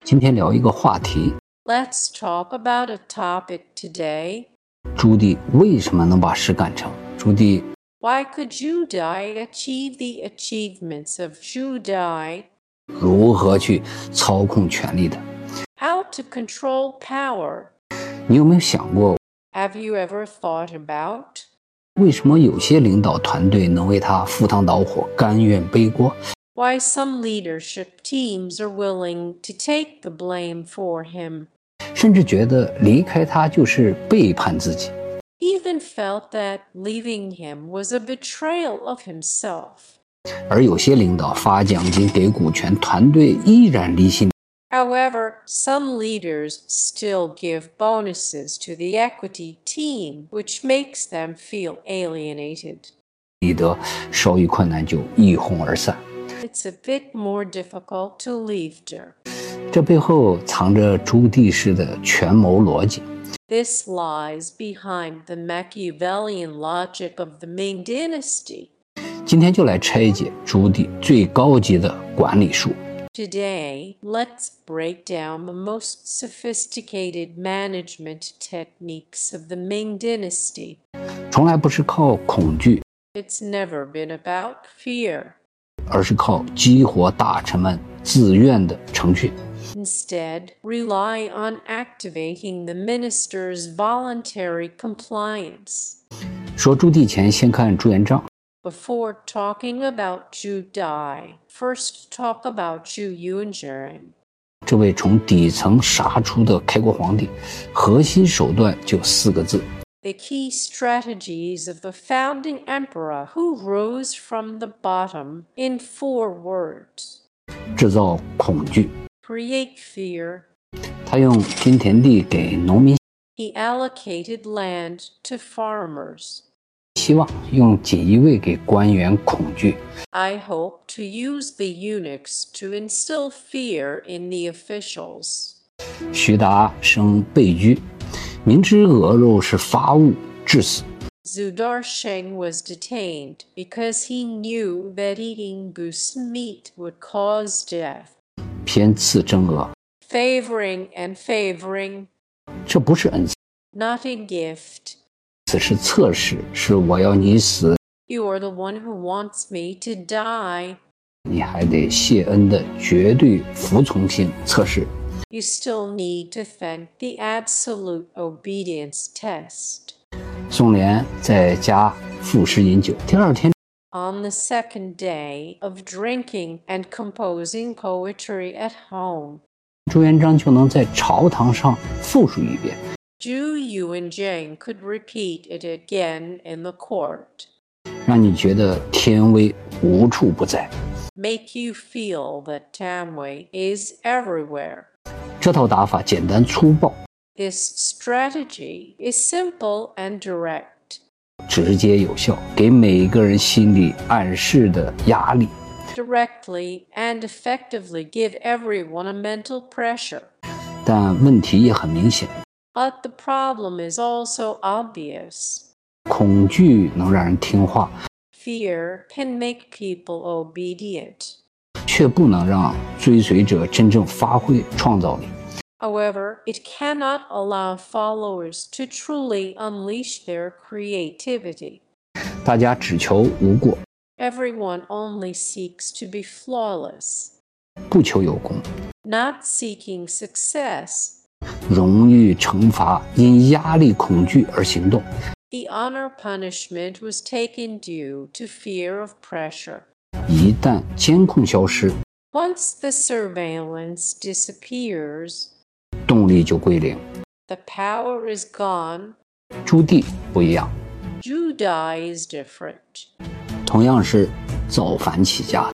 今天聊一个话题， Let's talk about a topic today. 朱棣为什么能把事干成？朱棣 Why could Judai achieve the achievements of Judai? 如何去操控权力的？ How to control power? 你有没有想过， Have you ever thought about? 为什么有些领导团队能为他赴汤蹈火，甘愿背锅？ Why some leadership teams are willing to take the blame for him? 甚至觉得离开他就是背叛自己。 Even felt that leaving him was a betrayal of himself. 而有些领导发奖金给股权，团队依然离心。 However, some leaders still give bonuses to the equity team, which makes them feel alienated. 李德稍遇困难就一哄而散， It's a bit more difficult to leave her. 这背后藏着朱棣式的权谋逻辑。 This lies behind the Machiavellian logic of the Ming Dynasty. 今天就来拆解朱棣最高级的管理术。 Today, let's break down the most sophisticated management techniques of the Ming Dynasty. 从来不是靠恐惧， It's never been about fear. 而是靠激活大臣们自愿的程序。 Instead, rely on activating the minister's voluntary compliance. 说朱棣前，先看朱元璋。 Before talking about Zhu Dai, first talk about Zhu Yunzhen. 这位从底层杀出的开国皇帝，核心手段就4个字： The key strategies of the founding emperor who rose from the bottom in 4 words. 制造恐惧。 Create fear. 他用均田地给农民， He allocated land to farmers. 希望用锦衣卫给官员恐惧。 I hope to use the eunuchs to instill fear in the officials. 徐达生被拘，明知鹅肉是发物，致死。 Zhu Darsheng was detained because he knew that eating goose meat would cause death. 偏赐真鹅， Favoring and favoring, 这不是恩赐， not a gift. 此是测试，是我要你死， You are the one who wants me to die. 你还得谢恩的绝对服从性测试。 You still need to thank the absolute obedience test. 宋濂在家赋诗饮酒，第2天， On the second day of drinking and composing poetry at home, 朱元璋就能在朝堂上复述一遍， Zhu Yunzhen could repeat it again in the court, 让你觉得天威无处不在。 make you feel that Tamwei is everywhere. 这套打法简单粗暴， This strategy is simple and direct. 直接有效，给每个人心理暗示的压力。 Directly and effectively give everyone a mental pressure. 但问题也很明显， But the problem is also obvious. 恐惧能让人听话， Fear can make people obedient. 却不能让追随者真正发挥创造力。 However, it cannot allow followers to truly unleash their creativity. 大家只求无过， Everyone only seeks to be flawless, 不求有功。 not seeking success. 荣誉惩罚因压力恐惧而行动， The honor punishment was taken due to fear of pressure. 一旦监控消失， Once the surveillance disappears, 动力就归零。 the power is gone. 朱棣不一样， Zhu Dai is different. 同样是造反起家，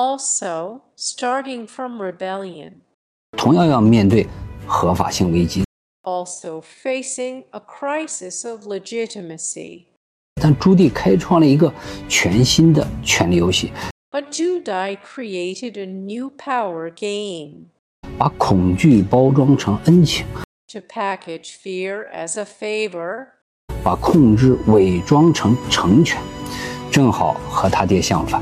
Also, starting from rebellion. 同样要面对合法性危机， Also facing a crisis of legitimacy. 但朱棣开创了一个全新的权力游戏， But Zhu Dai created a new power game. 把恐惧包装成恩情， To package fear as a favor. 把控制伪装成成全，正好和他爹相反。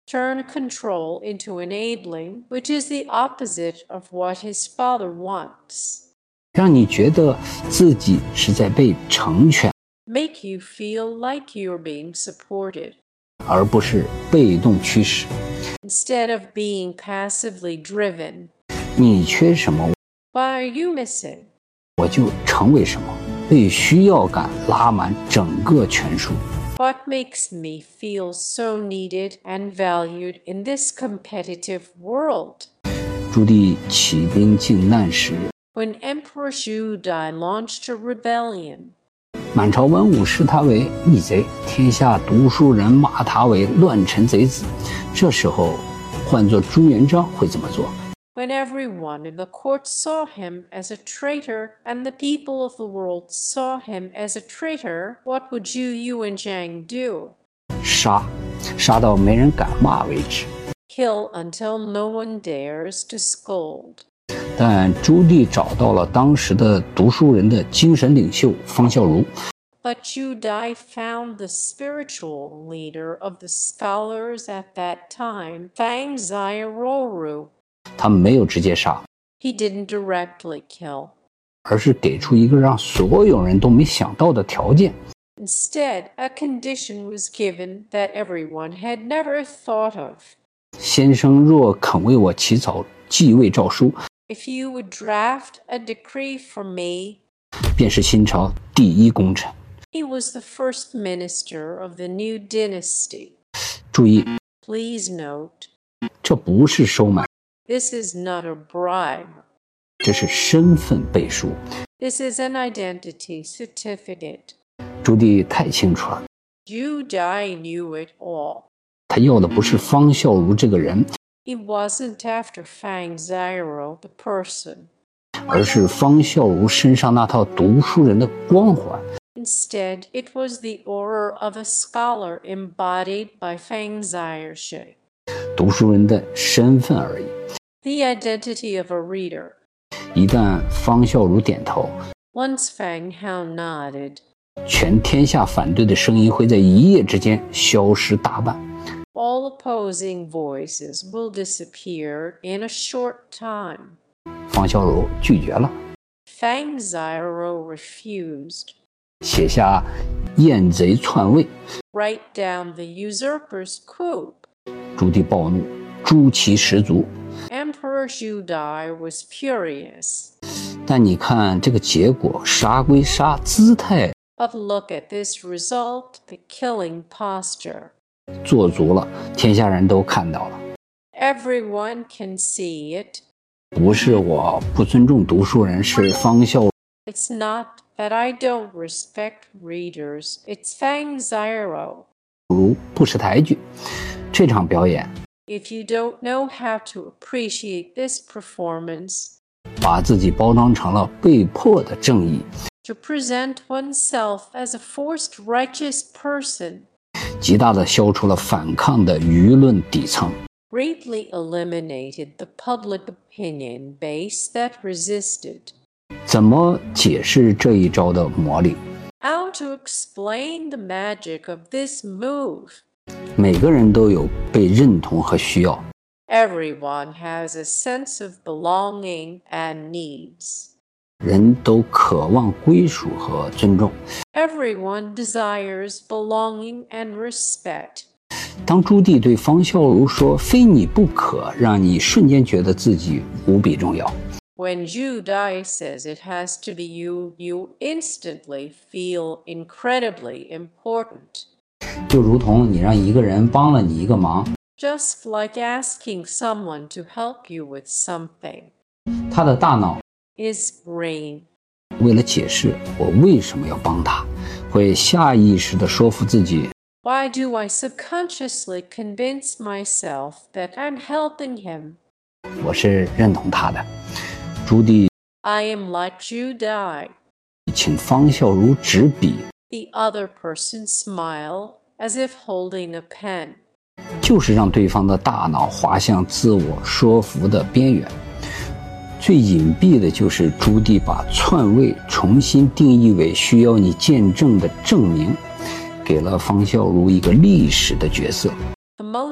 turn control into enabling, which is the opposite of what his father wants. 让你觉得自己是在被成全， Make you feel like you're being supported, 而不是被动驱使。 instead of being passively driven. 你缺什么， Why are you missing? 我就成为什么，被需要感拉满整个拳术。 What makes me feel so needed and valued in this competitive world? 朱棣起兵靖难时， When Emperor Xu Dai launched a rebellion, 满朝文武视他为逆贼，天下读书人骂他为乱臣贼子。这时候，换作朱元璋会怎么做？ when everyone in the court saw him as a traitor and the people of the world saw him as a traitor, what would Zhu Yu and Zhang do? 杀到没人敢骂为止。 Kill until no one dares to scold. 但朱棣找到了当时的读书人的精神领袖方孝孺， But Zhu Dai found the spiritual leader of the scholars at that time, Fang Zairoru. 他没有直接杀， He didn't directly kill. 而是给出一个让所有人都没想到的条件。 Instead, a condition was given that everyone had never thought of. 先生若肯为我起草继位诏书， If you would draft a decree for me, 便是新朝第一功臣。 he was the first minister of the new dynasty. 注意， Please note, 这不是收买， this is not a bribe. 这是身份背书。 This is an identity certificate. 朱棣太清楚了， Zhu Dai knew it all. 他要的不是方孝孺这个人， He wasn't after Fang Zairo, the person. 而是方孝孺身上那套读书人的光环。 Instead, it was the aura of a scholar embodied by Fang Zairshe, 读书人的身份而已。 the identity of a reader. 一旦方孝孺点头， Once Fang Hao nodded, 全天下反对的声音会在一夜之间消失大半。 all opposing voices will disappear in a short time. 方孝孺拒绝了， Fang Zairo refused. 写下燕贼篡位。 Write down the usurper's coup. 朱棣暴怒，诛其十族。 Emperor Zhu Dai was furious. 但你看这个结果，杀归杀，姿态 But look at this result, the killing posture. 做足了，天下人都看到了。 Everyone can see it. 不是我不尊重读书人，是方孝 It's not that I don't respect readers. It's Fang Zairo. 孺不识抬举。这场表演 If you don't know how to appreciate this performance, 把自己包装成了被迫的正义， to present oneself as a forced righteous person, 极大地消除了反抗的舆论底层。 greatly eliminated the public opinion base that resisted. 怎么解释这一招的魔力？ How to explain the magic of this move? 每个人都有被认同和需要， Everyone has a sense of belonging and needs. 人都渴望归属和尊重。 Everyone desires belonging and respect. 当朱棣对方孝孺说"非你不可"，让你瞬间觉得自己无比重要。 When Zhu Dai says it has to be you, you instantly feel incredibly important. 就如同你让一个人帮了你一个忙， Just like asking someone to help you with something. 他的大脑 His brain 为了解释我为什么要帮他，会下意识地说服自己 Why do I subconsciously convince myself that I'm helping him? 我是认同他的。朱棣 I am like Zhu Dai. 请方孝孺执笔， The other person smiled as if holding a pen. 就是让对方的大脑滑向自我说服的边缘。最隐蔽的就是朱棣把篡位重新定义为需要你见证的证明，给了方孝孺一个历史的角色。 The most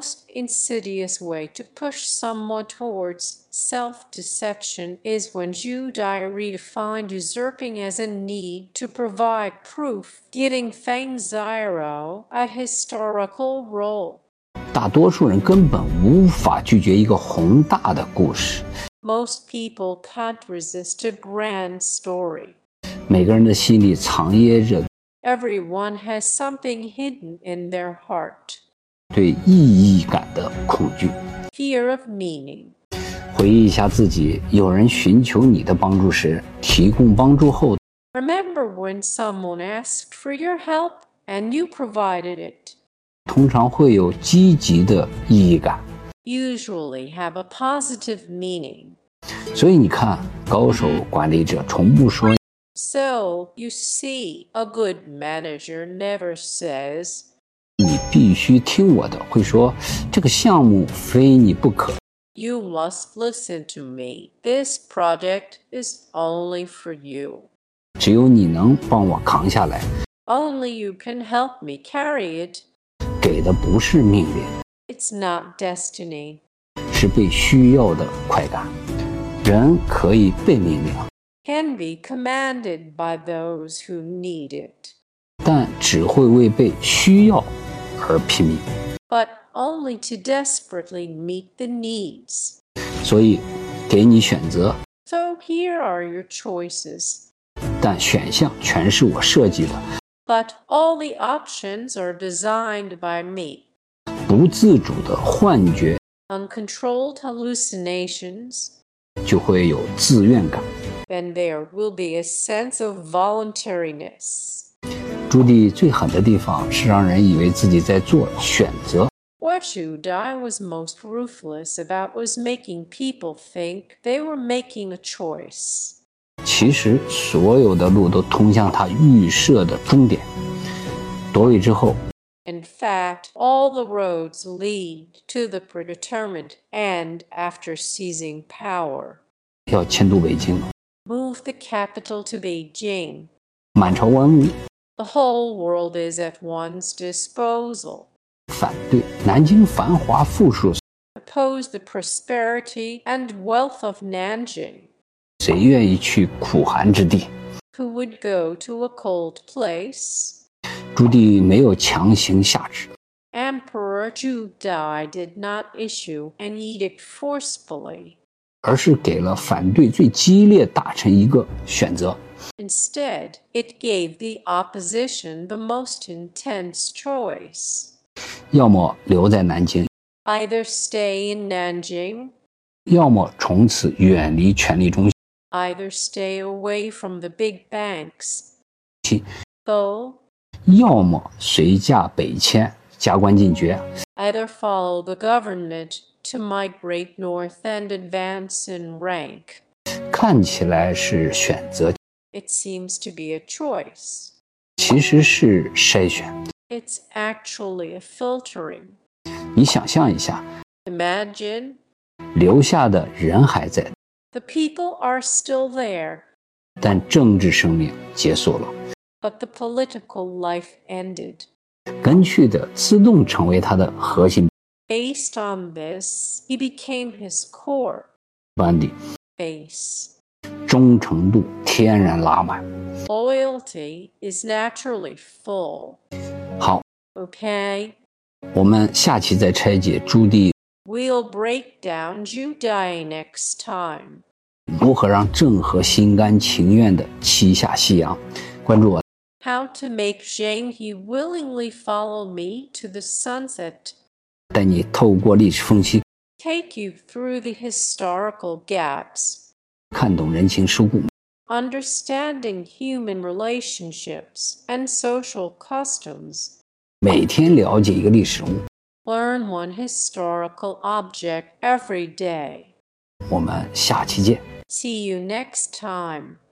most insidious way to push someone towards self-deception is when Judai redefined usurping as a need to provide proof, giving Feng Zhiro a historical role. 大多数人根本无法拒绝一个宏大的故事。 Most people can't resist a grand story. 每个人的心里藏掖着 Everyone has something hidden in their heart. 对意义感的恐惧。 Fear of meaning. 回忆一下自己，有人寻求你的帮助时，提供帮助后， Remember when someone asked for your help and you provided it. 通常会有积极的意义感。 Usually have a positive meaning. 所以你看，高手管理者从不说 So, you see, a good manager never says, 你必须听我的，会说这个项目非你不可。 You must listen to me. This project is only for you. 只有你能帮我扛下来。 Only you can help me carry it. 给的不是命令， It's not destiny. 是被需要的快感。人可以被命令， Can be commanded by those who need it. 但只会为被需要而拼命。 But only to desperately meet the needs. 所以，给你选择， So here are your choices. 但选项全是我设计的。 But all the options are designed by me. 不自主的幻觉 Uncontrolled hallucinations, 就会有自愿感。 then there will be a sense of voluntariness. 朱棣最狠的地方是让人以为自己在做选择， What Judai was most ruthless about was making people think they were making a choice. 其实所有的路都通向他预设的终点。夺位之后， In fact, all the roads lead to the predetermined end after seizing power. 要迁都北京， Move the capital to Beijing. 满朝文武 The whole world is at one's disposal. 反对南京繁华富庶， Oppose the prosperity and wealth of Nanjing. 谁愿意去苦寒之地？ Who would go to a cold place? 朱棣没有强行下旨， Emperor Judai did not issue an edict forcefully. 而是给了反对最激烈大臣一个选择： Instead, it gave the opposition the most intense choice. 要么留在南京， Either stay in Nanjing, 要么从此远离权力中心。 either stay away from the big banks, go, 要么随驾北迁，加官进爵。 either follow the government to migrate north and advance in rank. 看起来是选择， It seems to be a choice. 其实是筛选。 It's actually a filtering. 你想象一下， Imagine 留下的人还在， the people are still there, 但政治生命结束了， but the political life ended. 根据的自动成为他的核心 Based on this, he became his core 班底， base. 忠诚度天然拉满。 Loyalty is naturally full. 好， Okay, 我们下期再拆解朱棣 we'll break down Judai next time. 如何让郑和心甘情愿地栖下西洋。关注我， How to make Zheng He willingly follow me to the sunset. 带你透过历史缝隙 Take you through the historical gaps. 看懂人情世故。 Understanding human relationships and social customs. 每天了解一个历史人物。 Learn one historical object every day. 我们下期见。 See you next time.